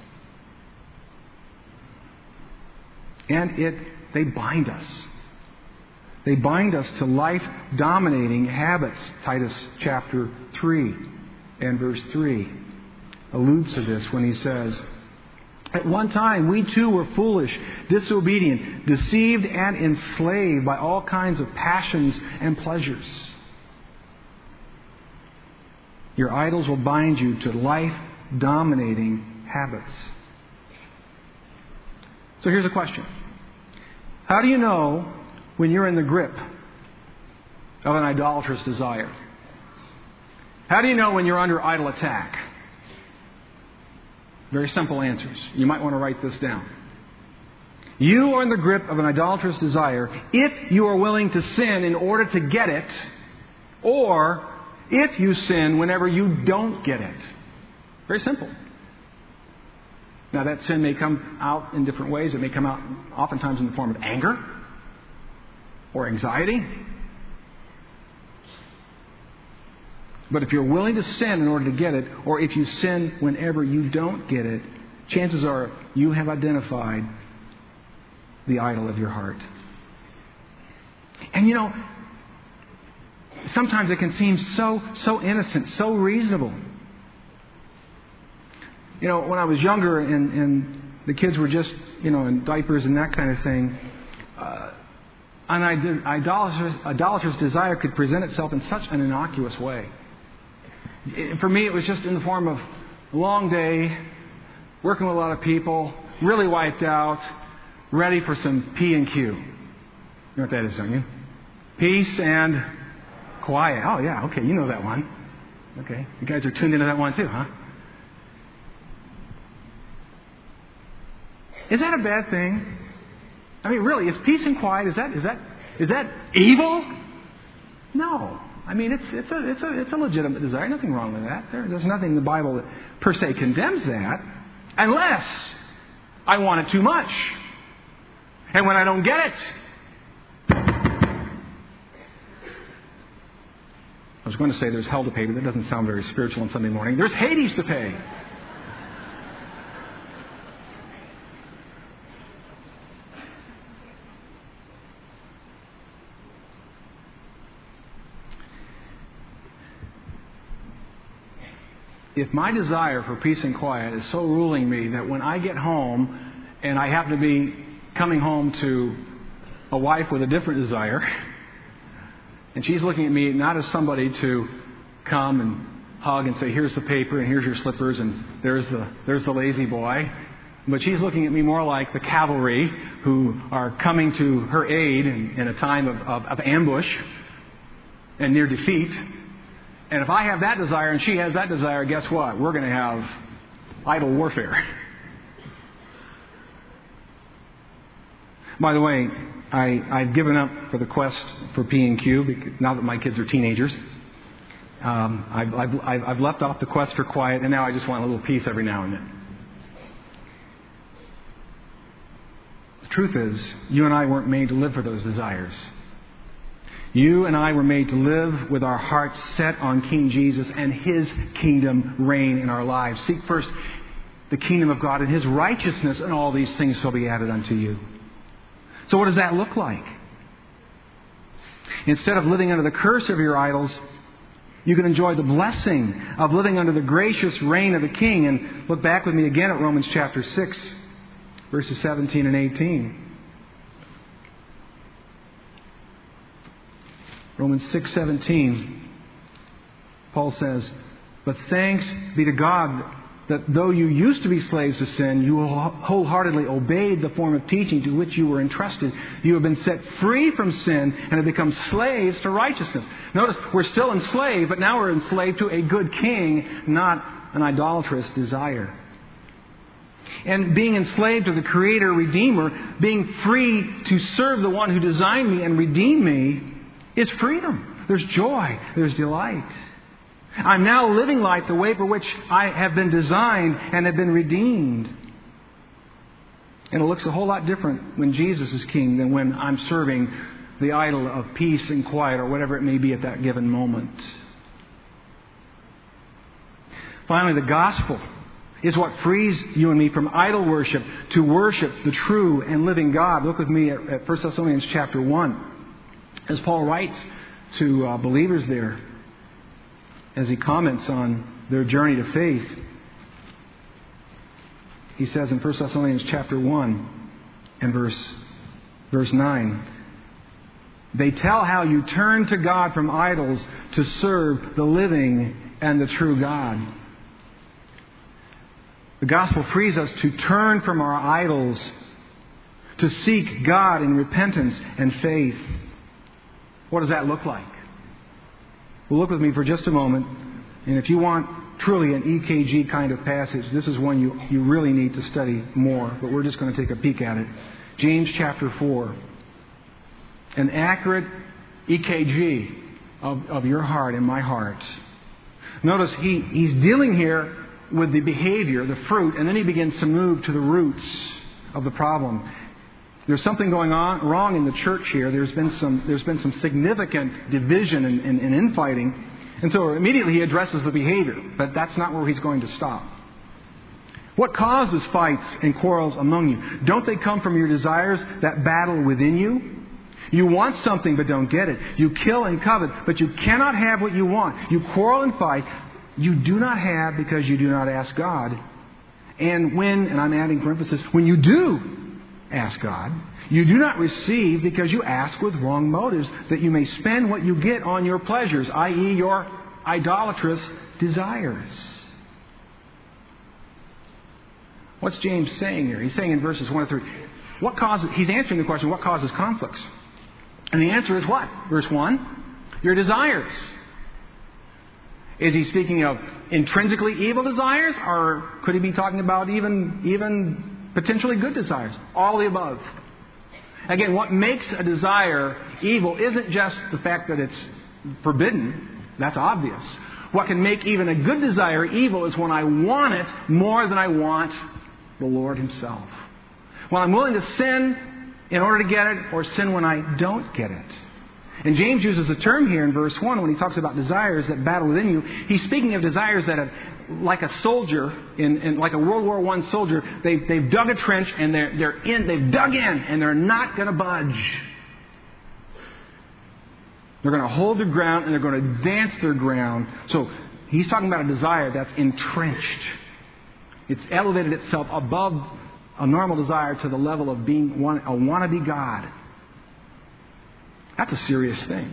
And it They bind us. They bind us to life-dominating habits. Titus chapter three and verse three alludes to this when he says, at one time we too were foolish, disobedient, deceived and enslaved by all kinds of passions and pleasures. Your idols will bind you to life-dominating habits. So here's a question. How do you know when you're in the grip of an idolatrous desire? How do you know when you're under idol attack? Very simple answers. You might want to write this down. You are in the grip of an idolatrous desire if you are willing to sin in order to get it, or if you sin whenever you don't get it. Very simple. Now, that sin may come out in different ways. It may come out oftentimes in the form of anger or anxiety. But if you're willing to sin in order to get it, or if you sin whenever you don't get it, chances are you have identified the idol of your heart. And you know, sometimes it can seem so, so innocent, so reasonable. You know, when I was younger and, and the kids were just, you know, in diapers and that kind of thing, uh, an idolatrous, idolatrous desire could present itself in such an innocuous way. For me, it was just in the form of a long day, working with a lot of people, really wiped out, ready for some P and Q. You know what that is, don't you? Peace and quiet. Oh, yeah, okay, you know that one. Okay, you guys are tuned into that one too, huh? Is that a bad thing? I mean, really, is peace and quiet, is that is that is that evil? No. I mean, it's it's a it's a it's a legitimate desire. Nothing wrong with that. There, there's nothing in the Bible that per se condemns that, unless I want it too much, and when I don't get it, I was going to say there's hell to pay, but that doesn't sound very spiritual on Sunday morning. There's Hades to pay. If my desire for peace and quiet is so ruling me that when I get home and I happen to be coming home to a wife with a different desire, and she's looking at me not as somebody to come and hug and say, here's the paper and here's your slippers and there's the there's the lazy boy, but she's looking at me more like the cavalry who are coming to her aid in, in a time of, of, of ambush and near defeat. And if I have that desire and she has that desire, guess what? We're going to have idol warfare. By the way, I, I've given up for the quest for P and Q because now that my kids are teenagers. Um, I've, I've, I've left off the quest for quiet, and now I just want a little peace every now and then. The truth is, you and I weren't made to live for those desires. You and I were made to live with our hearts set on King Jesus and His kingdom reign in our lives. Seek first the kingdom of God and His righteousness, and all these things shall be added unto you. So what does that look like? Instead of living under the curse of your idols, you can enjoy the blessing of living under the gracious reign of the King. And look back with me again at Romans chapter six, verses seventeen and eighteen. Romans six seventeen, Paul says, "But thanks be to God that though you used to be slaves to sin, you wholeheartedly obeyed the form of teaching to which you were entrusted. You have been set free from sin and have become slaves to righteousness." Notice, we're still enslaved, but now we're enslaved to a good king, not an idolatrous desire. And being enslaved to the Creator, Redeemer, being free to serve the one who designed me and redeemed me, is freedom. There's joy. There's delight. I'm now living life the way for which I have been designed and have been redeemed. And it looks a whole lot different when Jesus is king than when I'm serving the idol of peace and quiet or whatever it may be at that given moment. Finally, the gospel is what frees you and me from idol worship to worship the true and living God. Look with me at, at First Thessalonians chapter one. As Paul writes to uh, believers there, as he comments on their journey to faith, he says in First Thessalonians chapter one and verse, verse nine, "They tell how you turned to God from idols to serve the living and the true God. The gospel frees us to turn from our idols, to seek God in repentance and faith. What does that look like? Well, look with me for just a moment. And if you want truly an E K G kind of passage, this is one you, you really need to study more. But we're just going to take a peek at it. James chapter four. An accurate E K G of, of your heart and my heart. Notice he, he's dealing here with the behavior, the fruit, and then he begins to move to the roots of the problem. There's something going on wrong in the church here. There's been some there's been some significant division and, and, and infighting. And so immediately he addresses the behavior, but that's not where he's going to stop. What causes fights and quarrels among you? Don't they come from your desires that battle within you? You want something but don't get it. You kill and covet, but you cannot have what you want. You quarrel and fight. You do not have because you do not ask God. And when, and I'm adding for emphasis, when you do ask God, you do not receive because you ask with wrong motives, that you may spend what you get on your pleasures, that is your idolatrous desires. What's James saying here? He's saying in verses one to three, what causes, he's answering the question, what causes conflicts? And the answer is what? Verse one, your desires. Is he speaking of intrinsically evil desires, or could he be talking about even, even potentially good desires? All the above. Again, what makes a desire evil isn't just the fact that it's forbidden. That's obvious. What can make even a good desire evil is when I want it more than I want the Lord Himself. When I'm willing to sin in order to get it, or sin when I don't get it. And James uses a term here in verse one when he talks about desires that battle within you. He's speaking of desires that have, like a soldier, in, in like a World War One soldier, they've, they've dug a trench and they're, they're in, they've dug in and they're not going to budge. They're going to hold their ground and they're going to advance their ground. So he's talking about a desire that's entrenched. It's elevated itself above a normal desire to the level of being one, a wannabe God. That's a serious thing.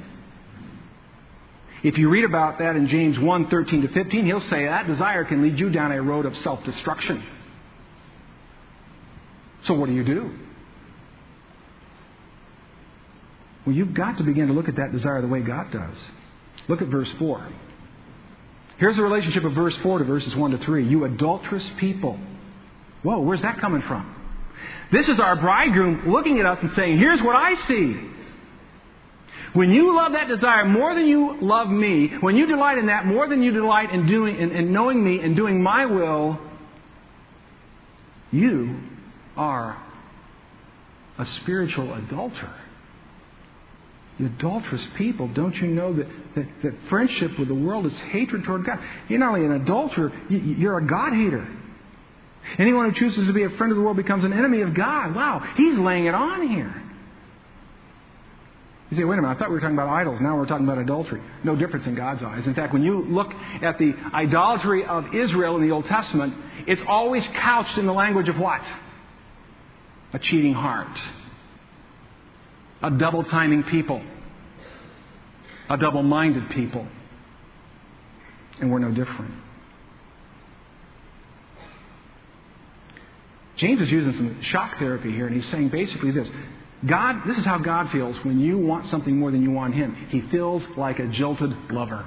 If you read about that in James one, thirteen to fifteen, he'll say that desire can lead you down a road of self-destruction. So what do you do? Well, you've got to begin to look at that desire the way God does. Look at verse four. Here's the relationship of verse four to verses one to three. You adulterous people. Whoa, where's that coming from? This is our bridegroom looking at us and saying, here's what I see. When you love that desire more than you love me, when you delight in that more than you delight in doing, in, in knowing me and doing my will, you are a spiritual adulterer. You adulterous people, don't you know that, that, that friendship with the world is hatred toward God? You're not only an adulterer, you, you're a God-hater. Anyone who chooses to be a friend of the world becomes an enemy of God. Wow, he's laying it on here. You say, wait a minute, I thought we were talking about idols. Now we're talking about adultery. No difference in God's eyes. In fact, when you look at the idolatry of Israel in the Old Testament, it's always couched in the language of what? A cheating heart. A double-timing people. A double-minded people. And we're no different. James is using some shock therapy here, and he's saying basically this. God, this is how God feels when you want something more than you want Him. He feels like a jilted lover.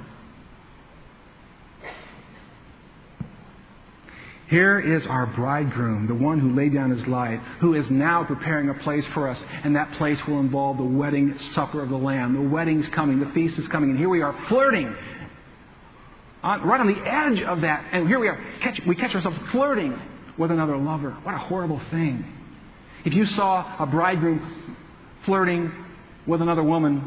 Here is our bridegroom, the one who laid down His life, who is now preparing a place for us. And that place will involve the wedding supper of the Lamb. The wedding's coming. The feast is coming. And here we are flirting. On, right on the edge of that. And here we are. Catch, we catch ourselves flirting with another lover. What a horrible thing. If you saw a bridegroom flirting with another woman,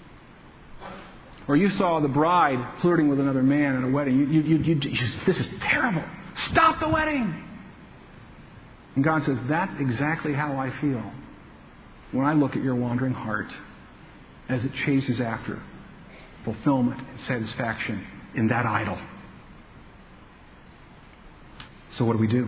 or you saw the bride flirting with another man at a wedding, you, you, you, you, you, this is terrible. Stop the wedding. And God says, that's exactly how I feel when I look at your wandering heart as it chases after fulfillment and satisfaction in that idol. So what do we do?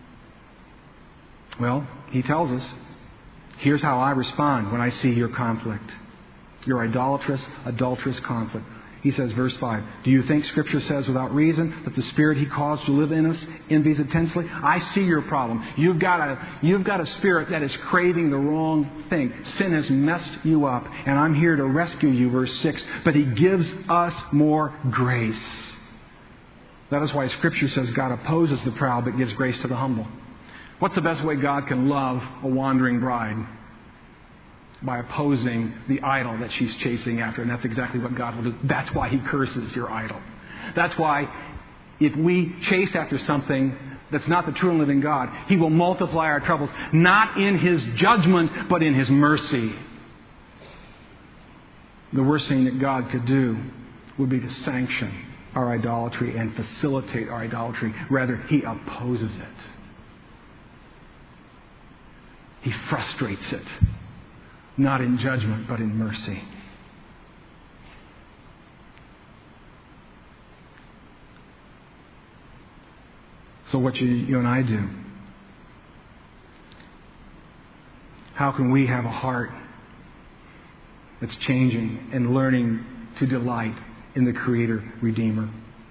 Well, He tells us, here's how I respond when I see your conflict. Your idolatrous, adulterous conflict. He says, verse five, do you think Scripture says without reason that the Spirit He caused to live in us envies intensely? I see your problem. You've got a, you've got a spirit that is craving the wrong thing. Sin has messed you up, and I'm here to rescue you, verse six. But He gives us more grace. That is why Scripture says God opposes the proud but gives grace to the humble. What's the best way God can love a wandering bride? By opposing the idol that she's chasing after. And that's exactly what God will do. That's why He curses your idol. That's why if we chase after something that's not the true and living God, He will multiply our troubles, not in His judgment, but in His mercy. The worst thing that God could do would be to sanction our idolatry and facilitate our idolatry. Rather, He opposes it. He frustrates it. Not in judgment, but in mercy. So what you, you and I do? How can we have a heart that's changing and learning to delight in the Creator Redeemer?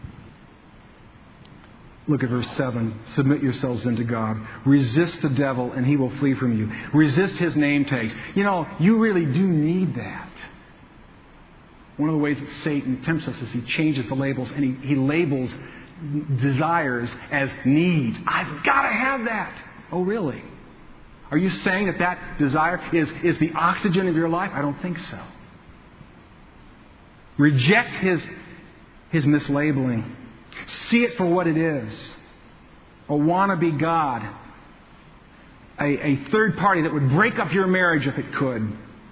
Look at verse seven. Submit yourselves unto God. Resist the devil and he will flee from you. Resist his name tags. You know, you really do need that. One of the ways that Satan tempts us is he changes the labels and he, he labels desires as need. I've got to have that. Oh, really? Are you saying that that desire is, is the oxygen of your life? I don't think so. Reject his, his mislabeling. See it for what it is. A wannabe God. A, a third party that would break up your marriage if it could.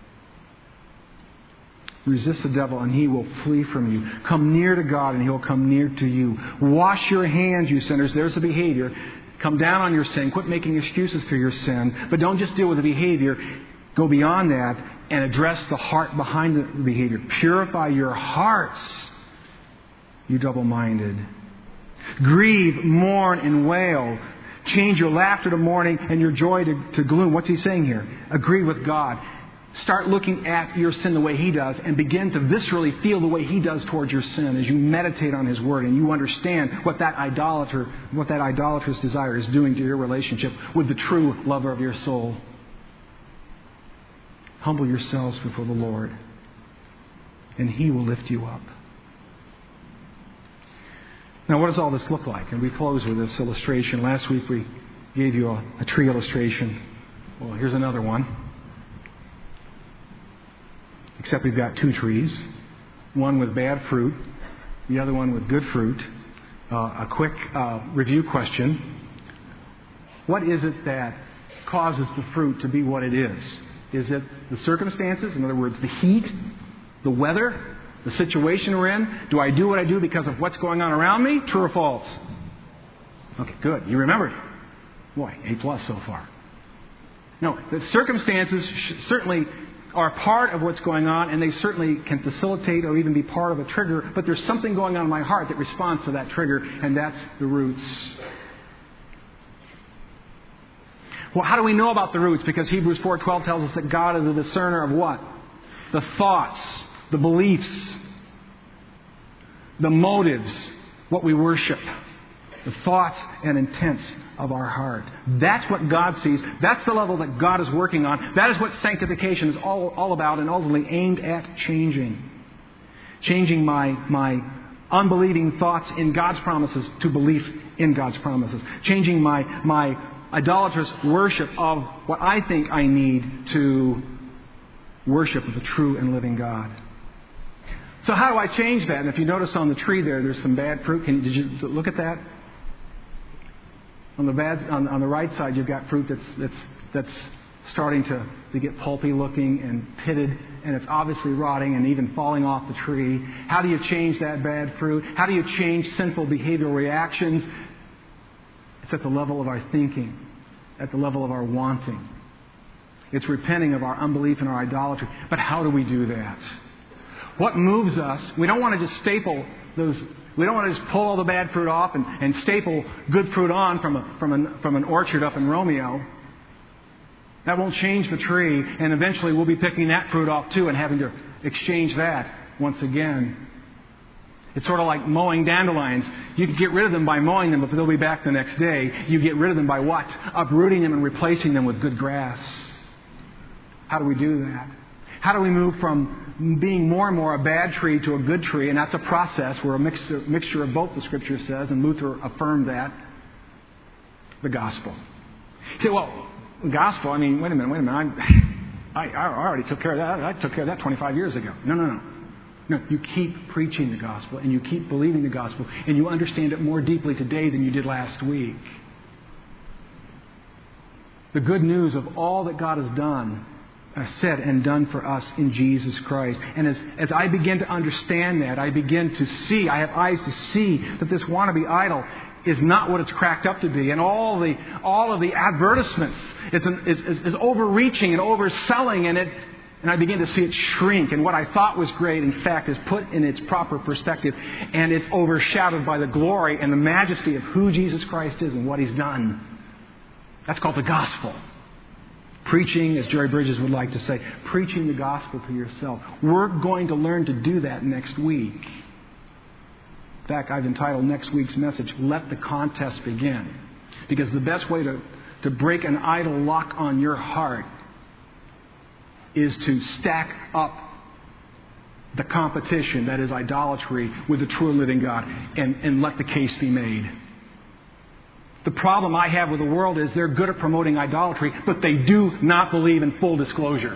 Resist the devil and he will flee from you. Come near to God and he will come near to you. Wash your hands, you sinners. There's the behavior. Come down on your sin. Quit making excuses for your sin. But don't just deal with the behavior. Go beyond that and address the heart behind the behavior. Purify your hearts, you double-minded. Grieve, mourn, and wail. Change your laughter to mourning and your joy to, to gloom. What's he saying here? Agree with God. Start looking at your sin the way He does and begin to viscerally feel the way He does towards your sin as you meditate on His Word and you understand what that idolater, what that idolatrous desire is doing to your relationship with the true lover of your soul. Humble yourselves before the Lord and He will lift you up. Now, what does all this look like? And we close with this illustration. Last week we gave you a, a tree illustration. Well, here's another one. Except we've got two trees. One with bad fruit, the other one with good fruit. Uh, a quick uh, review question. What is it that causes the fruit to be what it is? Is it the circumstances? In other words, the heat, the weather, the situation we're in? Do I do what I do because of what's going on around me? True or false? Okay, good. You remembered. Boy, A plus so far. No, the circumstances certainly are part of what's going on, and they certainly can facilitate or even be part of a trigger, but there's something going on in my heart that responds to that trigger, and that's the roots. Well, how do we know about the roots? Because Hebrews four twelve tells us that God is a discerner of what? The thoughts, the beliefs, the motives, what we worship, the thoughts and intents of our heart. That's what God sees. That's the level that God is working on. That is what sanctification is all, all about and ultimately aimed at changing. Changing my, my unbelieving thoughts in God's promises to belief in God's promises. Changing my, my idolatrous worship of what I think I need to worship of the true and living God. So how do I change that? And if you notice on the tree there, there's some bad fruit. Can, did you look at that? On the bad, on, on the right side, you've got fruit that's that's that's starting to, to get pulpy looking and pitted, and it's obviously rotting and even falling off the tree. How do you change that bad fruit? How do you change sinful behavioral reactions? It's at the level of our thinking, at the level of our wanting. It's repenting of our unbelief and our idolatry. But how do we do that? What moves us? We don't want to just staple those. We don't want to just pull all the bad fruit off and, and staple good fruit on from a, from an from an orchard up in Romeo. That won't change the tree, and eventually we'll be picking that fruit off too and having to exchange that once again. It's sort of like mowing dandelions. You can get rid of them by mowing them, but they'll be back the next day. You get rid of them by what? Uprooting them and replacing them with good grass. How do we do that? How do we move from being more and more a bad tree to a good tree? And that's a process. We're a mixture, mixture of both, the Scripture says, and Luther affirmed that. The gospel. You say, well, the gospel, I mean, wait a minute, wait a minute. I'm, I, I already took care of that. I took care of that twenty-five years ago. No, no, no. No, you keep preaching the gospel, and you keep believing the gospel, and you understand it more deeply today than you did last week. The good news of all that God has done, uh, said and done for us in Jesus Christ. And as, as I begin to understand that, I begin to see, I have eyes to see that this wannabe idol is not what it's cracked up to be. And all the all of the advertisements is, an, is, is, is overreaching and overselling, and it And I begin to see it shrink. And what I thought was great, in fact, is put in its proper perspective. And it's overshadowed by the glory and the majesty of who Jesus Christ is and what He's done. That's called the gospel. Preaching, as Jerry Bridges would like to say, preaching the gospel to yourself. We're going to learn to do that next week. In fact, I've entitled next week's message, Let the Contest Begin. Because the best way to, to break an idol lock on your heart is to stack up the competition, that is idolatry, with the true and living God, and, and let the case be made. The problem I have with the world is they're good at promoting idolatry, but they do not believe in full disclosure.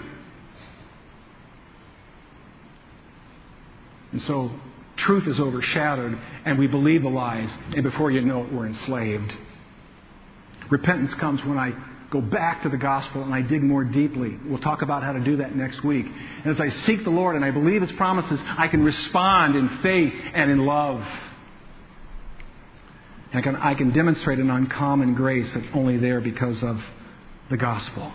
And so truth is overshadowed, and we believe the lies, and before you know it, we're enslaved. Repentance comes when I go back to the gospel and I dig more deeply. We'll talk about how to do that next week. And as I seek the Lord and I believe His promises, I can respond in faith and in love. And I can, I can demonstrate an uncommon grace that's only there because of the gospel.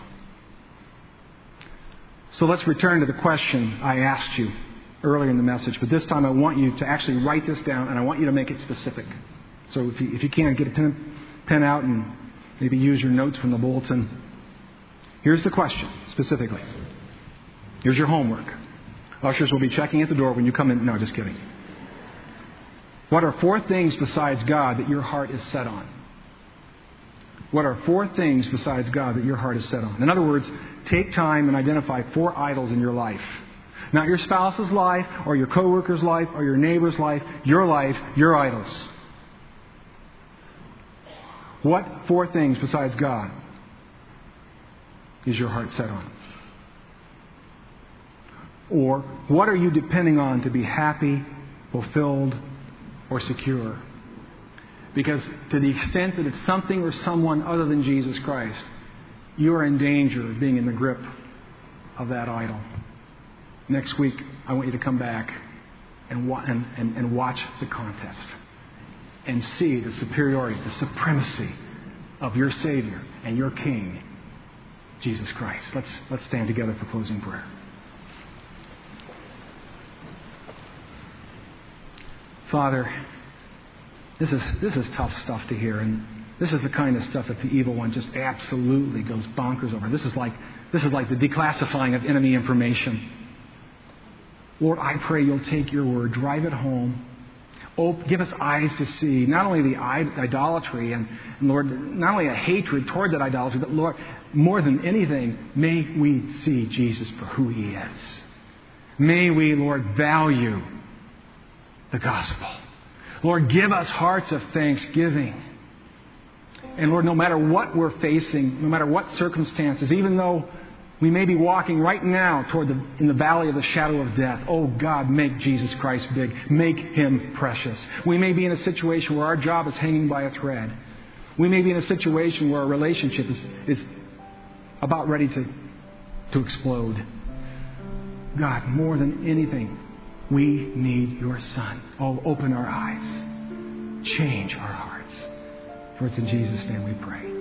So let's return to the question I asked you earlier in the message. But this time I want you to actually write this down, and I want you to make it specific. So if you, if you can, get a pen, pen out and maybe use your notes from the bulletin. Here's the question, specifically. Here's your homework. Ushers will be checking at the door when you come in. No, just kidding. What are four things besides God that your heart is set on? What are four things besides God that your heart is set on? In other words, take time and identify four idols in your life. Not your spouse's life, or your coworker's life, or your neighbor's life. Your life, your idols. What four things besides God is your heart set on? Or what are you depending on to be happy, fulfilled, or secure? Because to the extent that it's something or someone other than Jesus Christ, you are in danger of being in the grip of that idol. Next week, I want you to come back and, wa- and, and, and watch the contest and see the superiority, the supremacy of your Savior and your King, Jesus Christ. Let's, let's stand together for closing prayer. Father, this is this is tough stuff to hear, and this is the kind of stuff that the evil one just absolutely goes bonkers over. This is like this is like the declassifying of enemy information. Lord, I pray You'll take Your word, drive it home, oh, give us eyes to see not only the idolatry and, and Lord, not only a hatred toward that idolatry, but Lord, more than anything, may we see Jesus for who He is. May we, Lord, value the gospel. Lord, give us hearts of thanksgiving. And Lord, no matter what we're facing, no matter what circumstances, even though we may be walking right now toward the, in the valley of the shadow of death, oh God, make Jesus Christ big. Make Him precious. We may be in a situation where our job is hanging by a thread. We may be in a situation where a relationship is, is about ready to, to explode. God, more than anything, we need Your Son. Oh, open our eyes. Change our hearts. For it's in Jesus' name we pray.